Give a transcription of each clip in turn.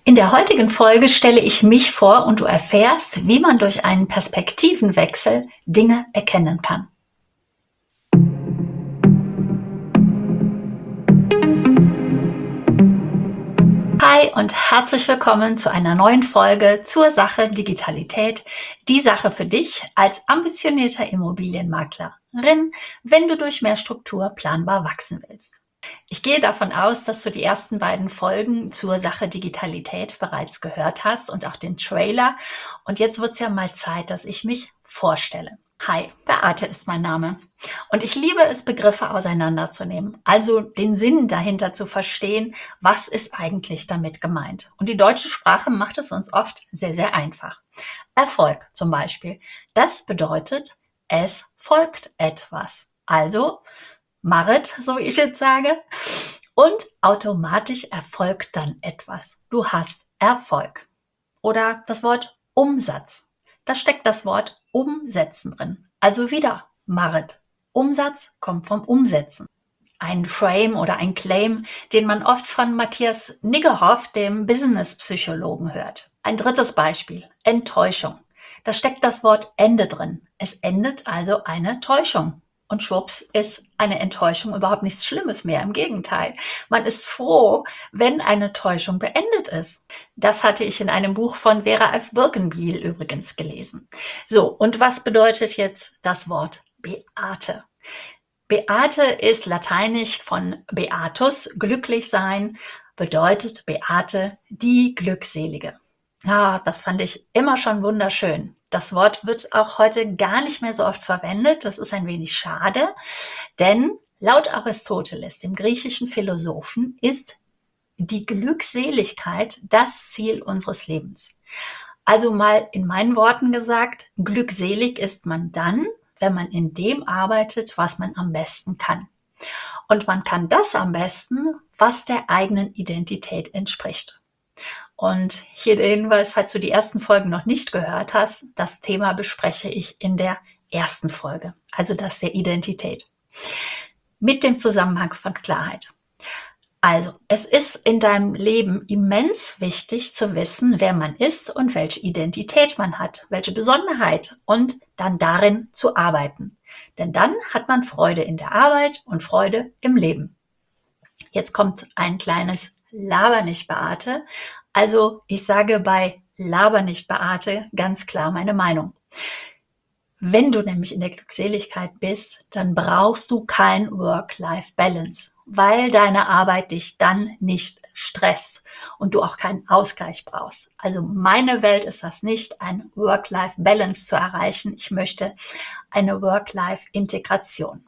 In der heutigen Folge stelle ich mich vor und du erfährst, wie man durch einen Perspektivenwechsel Dinge erkennen kann. Hi und herzlich willkommen zu einer neuen Folge zur Sache Digitalität. Die Sache für dich als ambitionierter Immobilienmaklerin, wenn du durch mehr Struktur planbar wachsen willst. Ich gehe davon aus, dass du die ersten beiden Folgen zur Sache Digitalität bereits gehört hast und auch den Trailer. Und jetzt wird es ja mal Zeit, dass ich mich vorstelle. Hi, Beate ist mein Name. Und ich liebe es, Begriffe auseinanderzunehmen, also den Sinn dahinter zu verstehen, was ist eigentlich damit gemeint. Und die deutsche Sprache macht es uns oft sehr, sehr einfach. Erfolg zum Beispiel, das bedeutet, es folgt etwas. Also Marit, so wie ich jetzt sage. Und automatisch erfolgt dann etwas. Du hast Erfolg. Oder das Wort Umsatz. Da steckt das Wort umsetzen drin. Also wieder Marit. Umsatz kommt vom Umsetzen. Ein Frame oder ein Claim, den man oft von Matthias Niggerhoff, dem Business-Psychologen, hört. Ein drittes Beispiel, Enttäuschung. Da steckt das Wort Ende drin. Es endet also eine Täuschung. Und schwupps ist eine Enttäuschung überhaupt nichts Schlimmes mehr. Im Gegenteil. Man ist froh, wenn eine Täuschung beendet ist. Das hatte ich in einem Buch von Vera F. Birkenbiel übrigens gelesen. So, und was bedeutet jetzt das Wort Beate? Beate ist lateinisch von Beatus, glücklich sein, bedeutet Beate, die Glückselige. Ja, das fand ich immer schon wunderschön. Das Wort wird auch heute gar nicht mehr so oft verwendet. Das ist ein wenig schade, denn laut Aristoteles, dem griechischen Philosophen, ist die Glückseligkeit das Ziel unseres Lebens. Also mal in meinen Worten gesagt, glückselig ist man dann, wenn man in dem arbeitet, was man am besten kann. Und man kann das am besten, was der eigenen Identität entspricht. Und hier der Hinweis, falls du die ersten Folgen noch nicht gehört hast, das Thema bespreche ich in der ersten Folge, also das der Identität. Mit dem Zusammenhang von Klarheit. Also, es ist in deinem Leben immens wichtig zu wissen, wer man ist und welche Identität man hat, welche Besonderheit und dann darin zu arbeiten. Denn dann hat man Freude in der Arbeit und Freude im Leben. Jetzt kommt ein kleines Laber nicht Beate. Also, ich sage bei Laber nicht Beate ganz klar meine Meinung. Wenn du nämlich in der Glückseligkeit bist, dann brauchst du kein Work-Life-Balance, weil deine Arbeit dich dann nicht stresst und du auch keinen Ausgleich brauchst. Also meine Welt ist das nicht, ein Work-Life-Balance zu erreichen. Ich möchte eine Work-Life-Integration.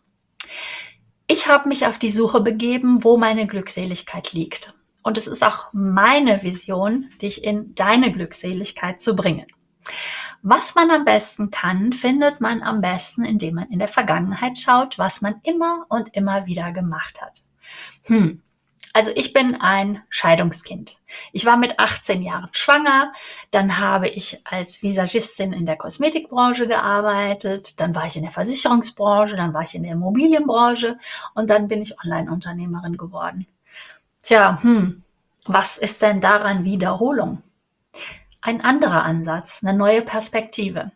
Ich habe mich auf die Suche begeben, wo meine Glückseligkeit liegt. Und es ist auch meine Vision, dich in deine Glückseligkeit zu bringen. Was man am besten kann, findet man am besten, indem man in der Vergangenheit schaut, was man immer und immer wieder gemacht hat. Also ich bin ein Scheidungskind. Ich war mit 18 Jahren schwanger, dann habe ich als Visagistin in der Kosmetikbranche gearbeitet, dann war ich in der Versicherungsbranche, dann war ich in der Immobilienbranche und dann bin ich Online-Unternehmerin geworden. Tja, was ist denn daran Wiederholung? Ein anderer Ansatz, eine neue Perspektive.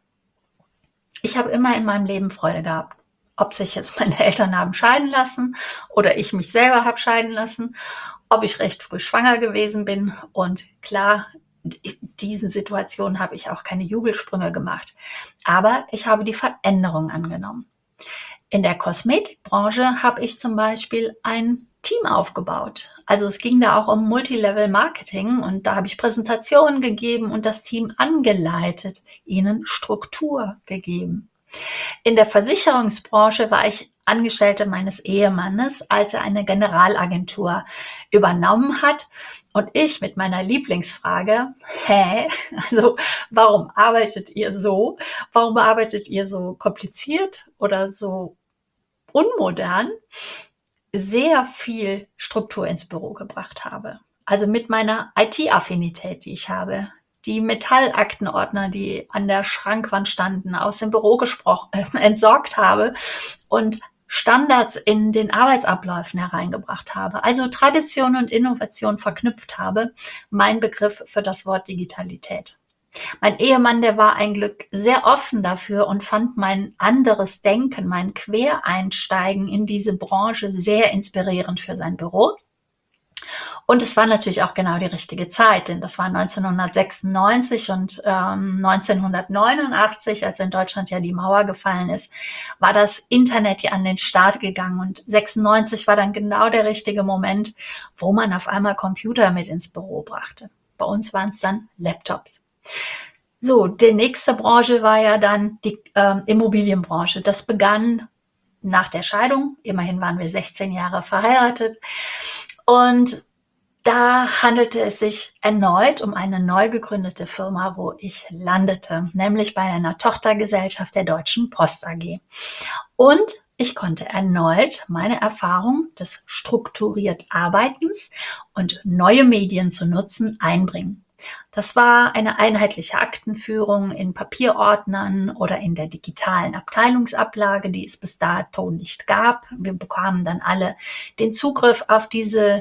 Ich habe immer in meinem Leben Freude gehabt. Ob sich jetzt meine Eltern haben scheiden lassen oder ich mich selber habe scheiden lassen, ob ich recht früh schwanger gewesen bin. Und klar, in diesen Situationen habe ich auch keine Jubelsprünge gemacht. Aber ich habe die Veränderung angenommen. In der Kosmetikbranche habe ich zum Beispiel ein Team aufgebaut. Also es ging da auch um Multilevel-Marketing und da habe ich Präsentationen gegeben und das Team angeleitet, ihnen Struktur gegeben. In der Versicherungsbranche war ich Angestellte meines Ehemannes, als er eine Generalagentur übernommen hat. Und ich mit meiner Lieblingsfrage, also warum arbeitet ihr so? Warum arbeitet ihr so kompliziert oder so unmodern? Sehr viel Struktur ins Büro gebracht habe. Also mit meiner IT-Affinität, die ich habe, die Metallaktenordner, die an der Schrankwand standen, aus dem Büro entsorgt habe und Standards in den Arbeitsabläufen hereingebracht habe, also Tradition und Innovation verknüpft habe, mein Begriff für das Wort Digitalität. Mein Ehemann, der war ein Glück sehr offen dafür und fand mein anderes Denken, mein Quereinsteigen in diese Branche sehr inspirierend für sein Büro. Und es war natürlich auch genau die richtige Zeit, denn das war 1996 und 1989, als in Deutschland ja die Mauer gefallen ist, war das Internet ja an den Start gegangen und 96 war dann genau der richtige Moment, wo man auf einmal Computer mit ins Büro brachte. Bei uns waren es dann Laptops. So, die nächste Branche war ja dann die Immobilienbranche. Das begann nach der Scheidung. Immerhin waren wir 16 Jahre verheiratet. Und da handelte es sich erneut um eine neu gegründete Firma, wo ich landete, nämlich bei einer Tochtergesellschaft der Deutschen Post AG. Und ich konnte erneut meine Erfahrung des strukturiert Arbeitens und neue Medien zu nutzen einbringen. Das war eine einheitliche Aktenführung in Papierordnern oder in der digitalen Abteilungsablage, die es bis dato nicht gab. Wir bekamen dann alle den Zugriff auf diese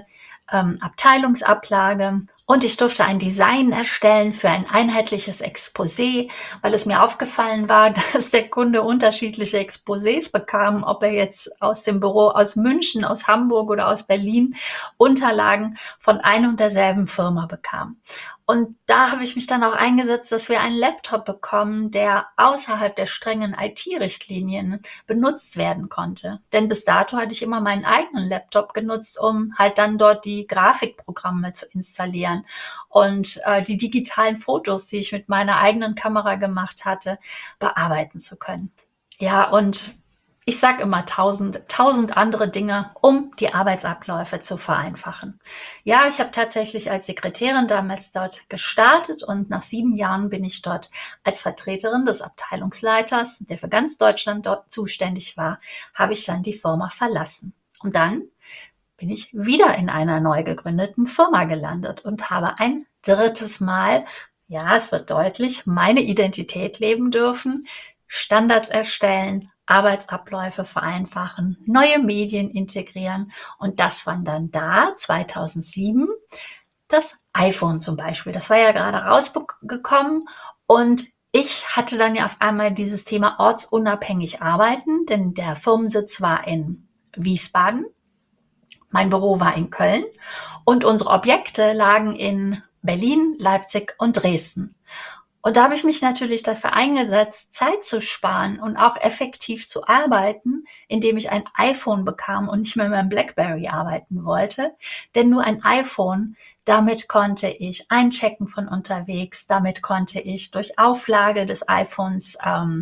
Abteilungsablage. Und ich durfte ein Design erstellen für ein einheitliches Exposé, weil es mir aufgefallen war, dass der Kunde unterschiedliche Exposés bekam, ob er jetzt aus dem Büro aus München, aus Hamburg oder aus Berlin Unterlagen von ein und derselben Firma bekam. Und da habe ich mich dann auch eingesetzt, dass wir einen Laptop bekommen, der außerhalb der strengen IT-Richtlinien benutzt werden konnte. Denn bis dato hatte ich immer meinen eigenen Laptop genutzt, um halt dann dort die Grafikprogramme zu installieren und die digitalen Fotos, die ich mit meiner eigenen Kamera gemacht hatte, bearbeiten zu können. Ja, und ich sage immer tausend andere Dinge, um die Arbeitsabläufe zu vereinfachen. Ja, ich habe tatsächlich als Sekretärin damals dort gestartet und nach 7 Jahren bin ich dort als Vertreterin des Abteilungsleiters, der für ganz Deutschland dort zuständig war, habe ich dann die Firma verlassen. Und dann bin ich wieder in einer neu gegründeten Firma gelandet und habe ein drittes Mal, ja, es wird deutlich, meine Identität leben dürfen, Standards erstellen, Arbeitsabläufe vereinfachen, neue Medien integrieren. Und das war dann da 2007 das iPhone zum Beispiel. Das war ja gerade rausgekommen und ich hatte dann ja auf einmal dieses Thema ortsunabhängig arbeiten, denn der Firmensitz war in Wiesbaden. Mein Büro war in Köln und unsere Objekte lagen in Berlin, Leipzig und Dresden. Und da habe ich mich natürlich dafür eingesetzt, Zeit zu sparen und auch effektiv zu arbeiten, indem ich ein iPhone bekam und nicht mehr mit meinem BlackBerry arbeiten wollte. Denn nur ein iPhone, damit konnte ich einchecken von unterwegs, damit konnte ich durch Auflage des iPhones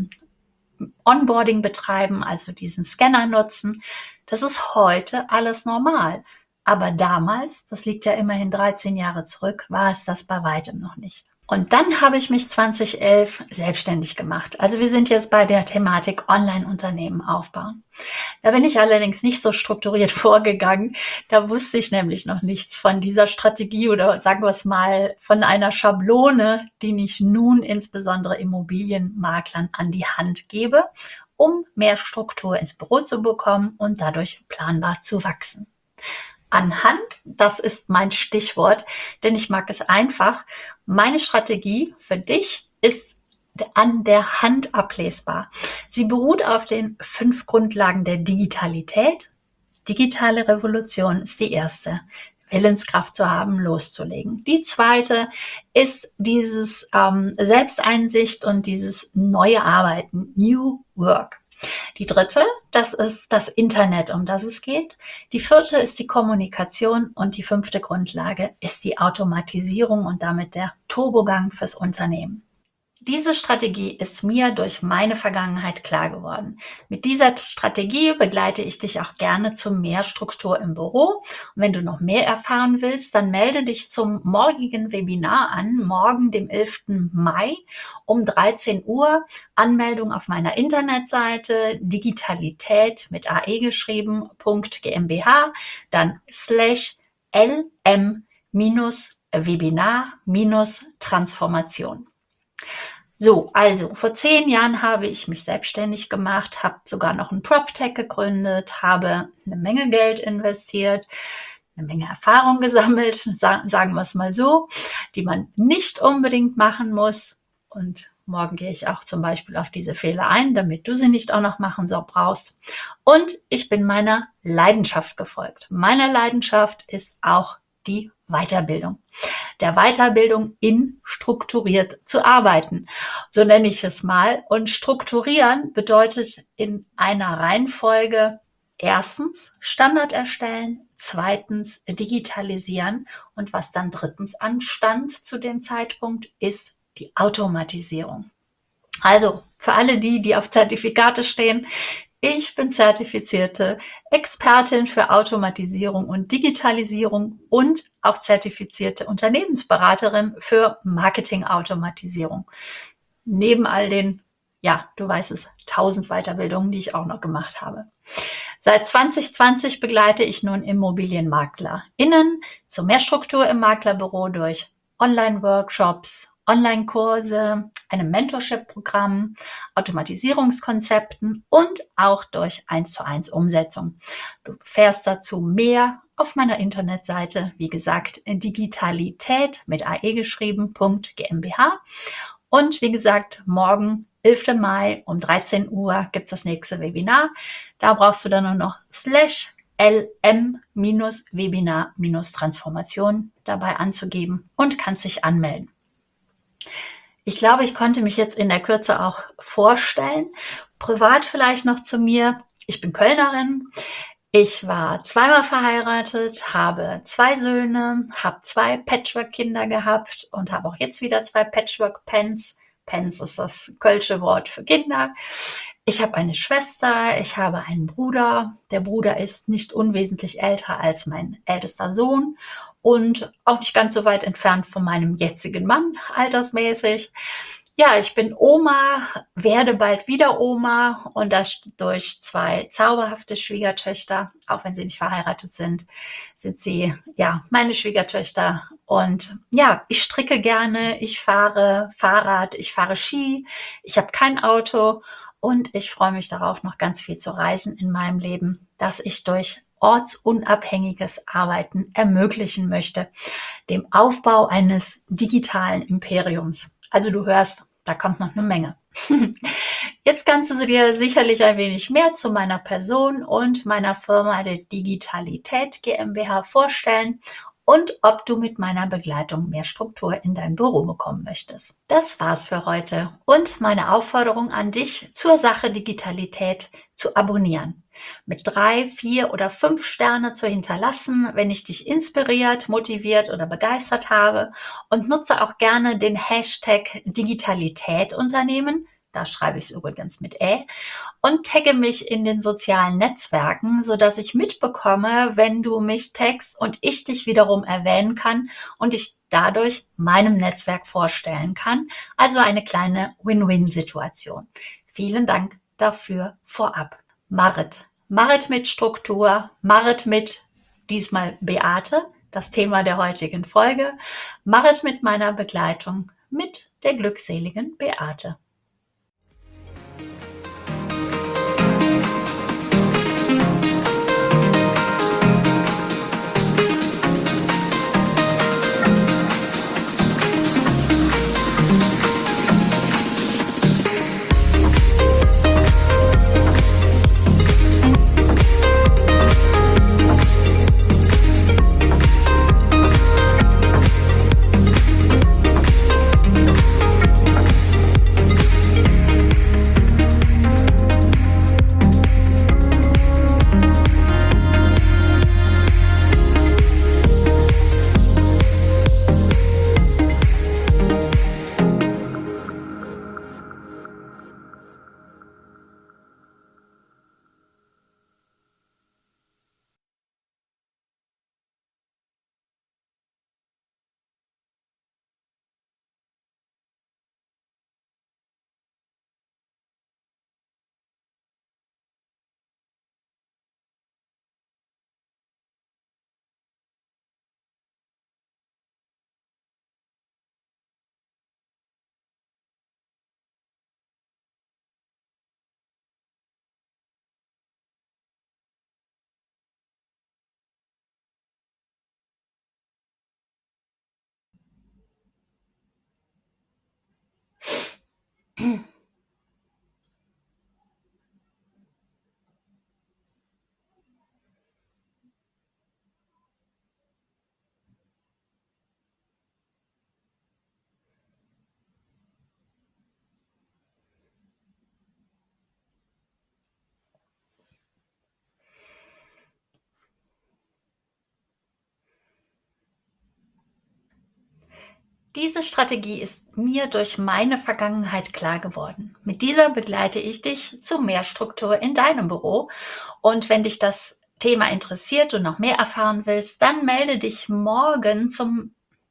Onboarding betreiben, also diesen Scanner nutzen. Das ist heute alles normal. Aber damals, das liegt ja immerhin 13 Jahre zurück, war es das bei weitem noch nicht. Und dann habe ich mich 2011 selbstständig gemacht. Also wir sind jetzt bei der Thematik Online-Unternehmen aufbauen. Da bin ich allerdings nicht so strukturiert vorgegangen. Da wusste ich nämlich noch nichts von dieser Strategie oder sagen wir es mal von einer Schablone, die ich nun insbesondere Immobilienmaklern an die Hand gebe, um mehr Struktur ins Büro zu bekommen und dadurch planbar zu wachsen. Anhand, das ist mein Stichwort, denn ich mag es einfach. Meine Strategie für dich ist an der Hand ablesbar. Sie beruht auf den 5 Grundlagen der Digitalität. Digitale Revolution ist die erste. Willenskraft zu haben, loszulegen. Die zweite ist dieses Selbsteinsicht und dieses neue Arbeiten, New Work. Die dritte, das ist das Internet, um das es geht. Die vierte ist die Kommunikation und die 5. Grundlage ist die Automatisierung und damit der Turbogang fürs Unternehmen. Diese Strategie ist mir durch meine Vergangenheit klar geworden. Mit dieser Strategie begleite ich dich auch gerne zu mehr Struktur im Büro. Und wenn du noch mehr erfahren willst, dann melde dich zum morgigen Webinar an, morgen, dem 11. Mai um 13 Uhr. Anmeldung auf meiner Internetseite digitalität mit AE geschrieben, .gmbh, dann /LM-Webinar-Transformation. So, also vor 10 Jahren habe ich mich selbstständig gemacht, habe sogar noch 'n PropTech gegründet, habe eine Menge Geld investiert, eine Menge Erfahrung gesammelt, sagen wir es mal so, die man nicht unbedingt machen muss. Und morgen gehe ich auch zum Beispiel auf diese Fehler ein, damit du sie nicht auch noch machen brauchst. Und ich bin meiner Leidenschaft gefolgt. Meine Leidenschaft ist auch die Weiterbildung. Der Weiterbildung in strukturiert zu arbeiten. So nenne ich es mal. Und strukturieren bedeutet in einer Reihenfolge erstens Standard erstellen, zweitens digitalisieren und was dann drittens anstand zu dem Zeitpunkt ist die Automatisierung. Also für alle die auf Zertifikate stehen, ich bin zertifizierte Expertin für Automatisierung und Digitalisierung und auch zertifizierte Unternehmensberaterin für Marketingautomatisierung. Neben all den, ja, du weißt es, 1000 Weiterbildungen, die ich auch noch gemacht habe. Seit 2020 begleite ich nun ImmobilienmaklerInnen zu mehr Struktur im Maklerbüro durch Online-Workshops, Online-Kurse, einem Mentorship-Programm, Automatisierungskonzepten und auch durch 1:1 Umsetzung. Du erfährst dazu mehr auf meiner Internetseite, wie gesagt, Digitalität mit AE geschrieben.GmbH. Und wie gesagt, morgen, 11. Mai um 13 Uhr gibt es das nächste Webinar. Da brauchst du dann nur noch /LM-Webinar-Transformation dabei anzugeben und kannst dich anmelden. Ich glaube, ich konnte mich jetzt in der Kürze auch vorstellen. Privat vielleicht noch zu mir. Ich bin Kölnerin. Ich war zweimal verheiratet, habe 2 Söhne, habe 2 Patchwork-Kinder gehabt und habe auch jetzt wieder 2 Patchwork-Pens. Pens ist das kölsche Wort für Kinder. Ich habe eine Schwester, ich habe einen Bruder. Der Bruder ist nicht unwesentlich älter als mein ältester Sohn und auch nicht ganz so weit entfernt von meinem jetzigen Mann, altersmäßig. Ja, ich bin Oma, werde bald wieder Oma und das durch 2 zauberhafte Schwiegertöchter. Auch wenn sie nicht verheiratet sind, sind sie, ja, meine Schwiegertöchter. Und ja, ich stricke gerne, ich fahre Fahrrad, ich fahre Ski, ich habe kein Auto und ich freue mich darauf, noch ganz viel zu reisen in meinem Leben, das ich durch ortsunabhängiges Arbeiten ermöglichen möchte, dem Aufbau eines digitalen Imperiums. Also du hörst, da kommt noch eine Menge. Jetzt kannst du dir sicherlich ein wenig mehr zu meiner Person und meiner Firma der Digitalität GmbH vorstellen und ob du mit meiner Begleitung mehr Struktur in dein Büro bekommen möchtest. Das war's für heute und meine Aufforderung an dich, zur Sache Digitalität zu abonnieren. Mit 3, 4 oder 5 Sterne zu hinterlassen, wenn ich dich inspiriert, motiviert oder begeistert habe und nutze auch gerne den Hashtag Digitalitätunternehmen. Da schreibe ich es übrigens mit und tagge mich in den sozialen Netzwerken, sodass ich mitbekomme, wenn du mich taggst und ich dich wiederum erwähnen kann und ich dadurch meinem Netzwerk vorstellen kann. Also eine kleine Win-Win-Situation. Vielen Dank dafür vorab. Marit mit Struktur, Marit mit diesmal Beate, das Thema der heutigen Folge. Marit mit meiner Begleitung, mit der glückseligen Beate. Diese Strategie ist mir durch meine Vergangenheit klar geworden. Mit dieser begleite ich dich zu mehr Struktur in deinem Büro. Und wenn dich das Thema interessiert und noch mehr erfahren willst, dann melde dich morgen zum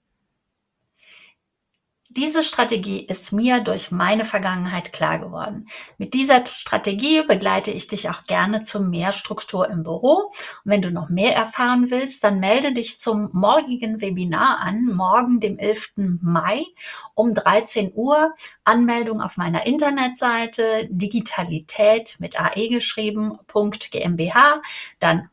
Diese Strategie ist mir durch meine Vergangenheit klar geworden. Mit dieser Strategie begleite ich dich auch gerne zu mehr Struktur im Büro. Und wenn du noch mehr erfahren willst, dann melde dich zum morgigen Webinar an, morgen, dem 11. Mai um 13 Uhr. Anmeldung auf meiner Internetseite digitalität mit AE geschrieben, .gmbh, dann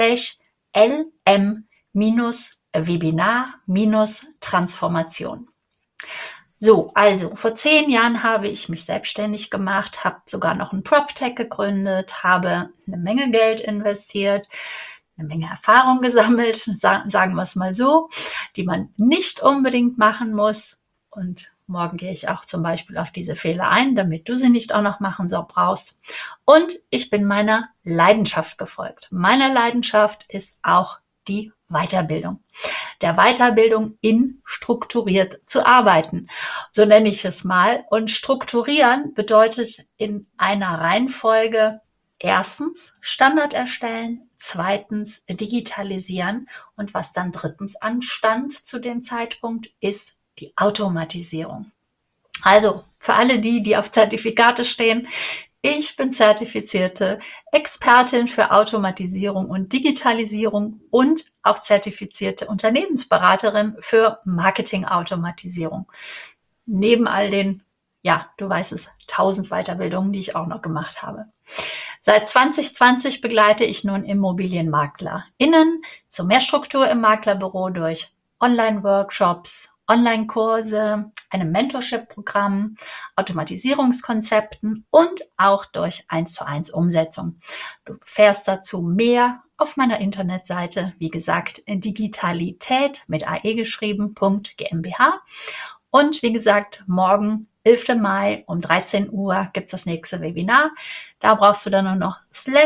/lm-webinar-transformation. So, also vor 10 Jahren habe ich mich selbstständig gemacht, habe sogar noch ein PropTech gegründet, habe eine Menge Geld investiert, eine Menge Erfahrung gesammelt, sagen wir es mal so, die man nicht unbedingt machen muss. Und morgen gehe ich auch zum Beispiel auf diese Fehler ein, damit du sie nicht auch noch machen brauchst. Und ich bin meiner Leidenschaft gefolgt. Meine Leidenschaft ist auch die Weiterbildung. Der Weiterbildung in strukturiert zu arbeiten. So nenne ich es mal. Und strukturieren bedeutet in einer Reihenfolge erstens Standard erstellen, zweitens digitalisieren und was dann drittens anstand zu dem Zeitpunkt ist die Automatisierung. Also für alle die auf Zertifikate stehen, ich bin zertifizierte Expertin für Automatisierung und Digitalisierung und auch zertifizierte Unternehmensberaterin für Marketingautomatisierung. Neben all den, ja, du weißt es, 1000 Weiterbildungen, die ich auch noch gemacht habe. Seit 2020 begleite ich nun ImmobilienmaklerInnen zu mehr Struktur im Maklerbüro durch Online-Workshops, Online-Kurse, einem Mentorship-Programm, Automatisierungskonzepten und auch durch 1:1 Umsetzung. Du erfährst dazu mehr auf meiner Internetseite, wie gesagt, digitalität mit AE geschrieben, .gmbh. Und wie gesagt, morgen, 11. Mai um 13 Uhr gibt es das nächste Webinar. Da brauchst du dann nur noch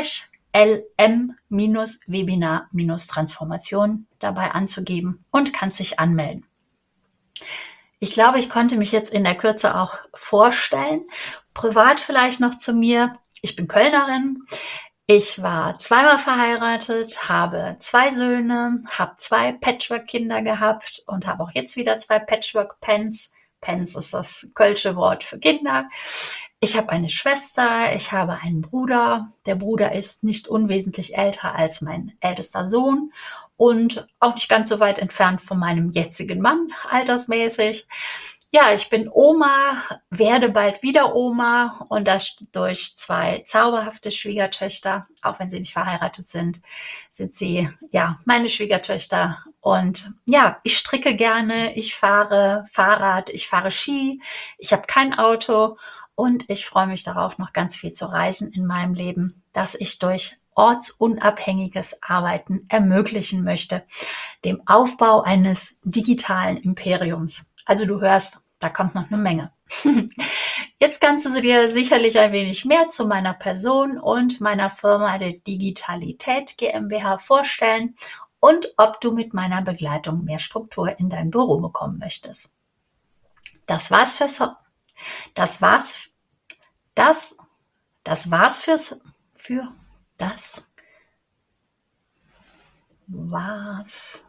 /lm-webinar-transformation dabei anzugeben und kannst dich anmelden. Ich glaube, ich konnte mich jetzt in der Kürze auch vorstellen. Privat vielleicht noch zu mir. Ich bin Kölnerin. Ich war zweimal verheiratet, habe 2 Söhne, habe 2 Patchwork-Kinder gehabt und habe auch jetzt wieder 2 Patchwork-Pens. Pens ist das kölsche Wort für Kinder. Ich habe eine Schwester, ich habe einen Bruder. Der Bruder ist nicht unwesentlich älter als mein ältester Sohn und auch nicht ganz so weit entfernt von meinem jetzigen Mann, altersmäßig. Ja, ich bin Oma, werde bald wieder Oma und das durch 2 zauberhafte Schwiegertöchter. Auch wenn sie nicht verheiratet sind, sind sie, ja, meine Schwiegertöchter. Und ja, ich stricke gerne, ich fahre Fahrrad, ich fahre Ski, ich habe kein Auto und ich freue mich darauf, noch ganz viel zu reisen in meinem Leben, das ich durch ortsunabhängiges Arbeiten ermöglichen möchte, dem Aufbau eines digitalen Imperiums. Also du hörst, da kommt noch eine Menge. Jetzt kannst du dir sicherlich ein wenig mehr zu meiner Person und meiner Firma der Digitalität GmbH vorstellen und ob du mit meiner Begleitung mehr Struktur in dein Büro bekommen möchtest. Das war's fürs das war's das das war's fürs für das war's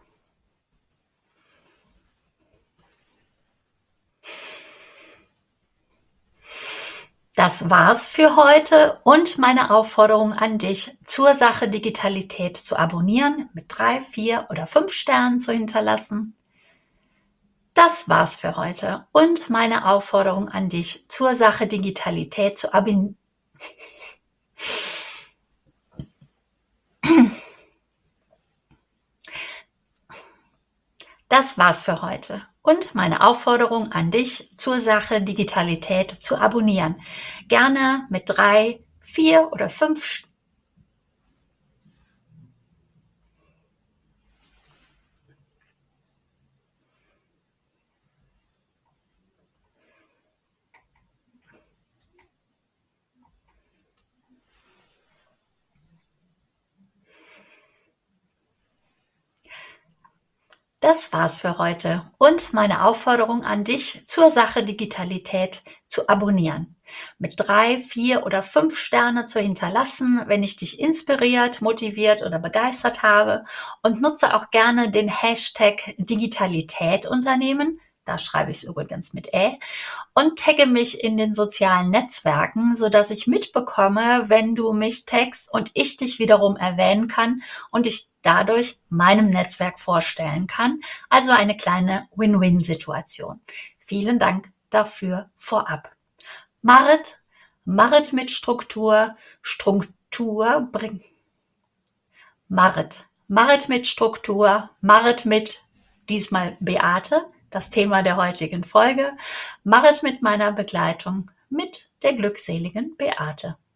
Das war's für heute und meine Aufforderung an dich, zur Sache Digitalität zu abonnieren, mit 3, 4 oder 5 Sternen zu hinterlassen. Das war's für heute und meine Aufforderung an dich, zur Sache Digitalität zu abonnieren. Das war's für heute und meine Aufforderung an dich, zur Sache Digitalität zu abonnieren. Gerne mit 3, 4 oder 5 Das Das war's für heute und meine Aufforderung an dich, zur Sache Digitalität zu abonnieren. Mit 3, 4 oder 5 Sterne zu hinterlassen, wenn ich dich inspiriert, motiviert oder begeistert habe, und nutze auch gerne den Hashtag Digitalität Unternehmen. Da schreibe ich es übrigens mit und tagge mich in den sozialen Netzwerken, sodass ich mitbekomme, wenn du mich taggst und ich dich wiederum erwähnen kann und ich dadurch meinem Netzwerk vorstellen kann. Also eine kleine Win-Win-Situation. Vielen Dank dafür vorab. Marit, Marit mit Struktur, Struktur bringt. Marit mit Struktur, Marit mit diesmal Beate, das Thema der heutigen Folge. Marit mit meiner Begleitung, mit der glückseligen Beate.